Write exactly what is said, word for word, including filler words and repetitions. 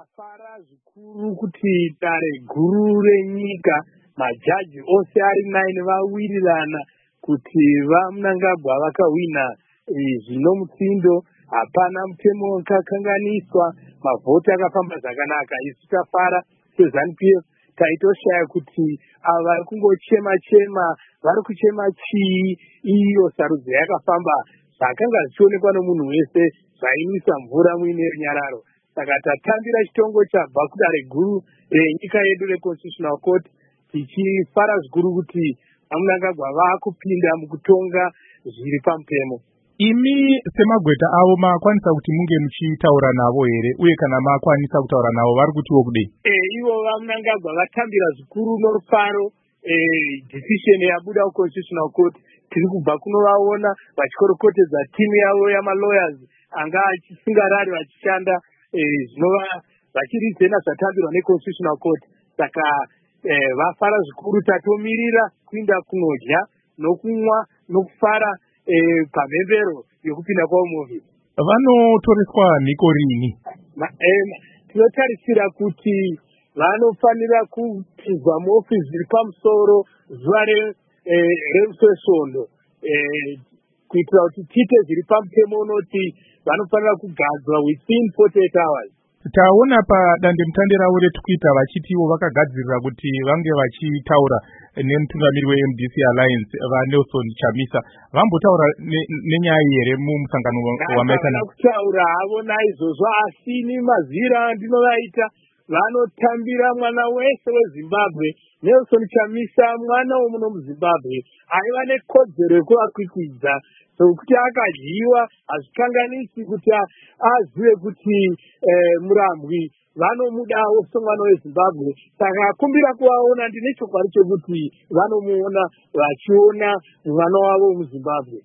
Ndafara zvikuru kuti dare guru renyika majaji ose ari nine vawirirana kuti vaMnangagwa vakawina zvino mutsindo. Hapana mutemo wakakanganiswa, mavhoti akafamba zvakanaka. Isu tafara seZANU P F taitoshaya kuti ava vari kungochema chema vari kuchema chii, iyo sarudzo yakafamba zvakanga zvichionekwa nomunhu wese zvainwisa mvura muine runyararo. Saka tatambira chitongo chabva kudare guru renyika yedu reConstitutional Court tichifara zvikuru kuti vaMnangagwa vaakupinda mukutonga zviri pamutemo. Imi semagweta avo makwanisa kuti munge muchitaura navo here, uye kana makwanisa kutaura navo vari kutiwo kudei? Eh, ivo vaMnangagwa vatambira zvikuru norufaro eh, decision yabuda kuConstitutional Court. Tiri kubva kunovaona vachikorokotedza timu yavo yamalawyers anga achisingarari vachishanda eh, zvinova vachirizena zvatambirwa neConstitutional Court. Saka eh, vafara zvikuru. Tatomirira kuinda kunodya nokumwa nokufara eh, pamhembero yokupinda kwavo muofisi. Vanotoreswa niko rini? Eh, tinotarisira kuti vanofanira kupinzwa muofisi zviri pamusoro zuva remusosvondo eh, kuitira kuti tiite zviri pamutemo unoti vanofanira kugadzwa within forty-eight hours. Taona padandemutande ravo reTwitter vachitiwo vakagadzirira kuti vange vachitaura nemutungamiri weM D C Alliance vaNelson Chamisa. Vambotaura nenyaya iyi here mumusangano wamaita navo? Kutaura havo naizvozvo, asi ini mazivira ndinovaita vanotambira mwana wese weZimbabwe. Nelson Chamisa mwana womuno muZimbabwe aiva nekodzero yekuvakwikwidza, sokuti akadyiwa hazvikanganisi kuti azive kuti eh, murambwi vanomudawo somwana weZimbabwe. Saka akumbira kuvaona ndine chokwadi chokuti vanomuona vachiona mwana wavo muZimbabwe.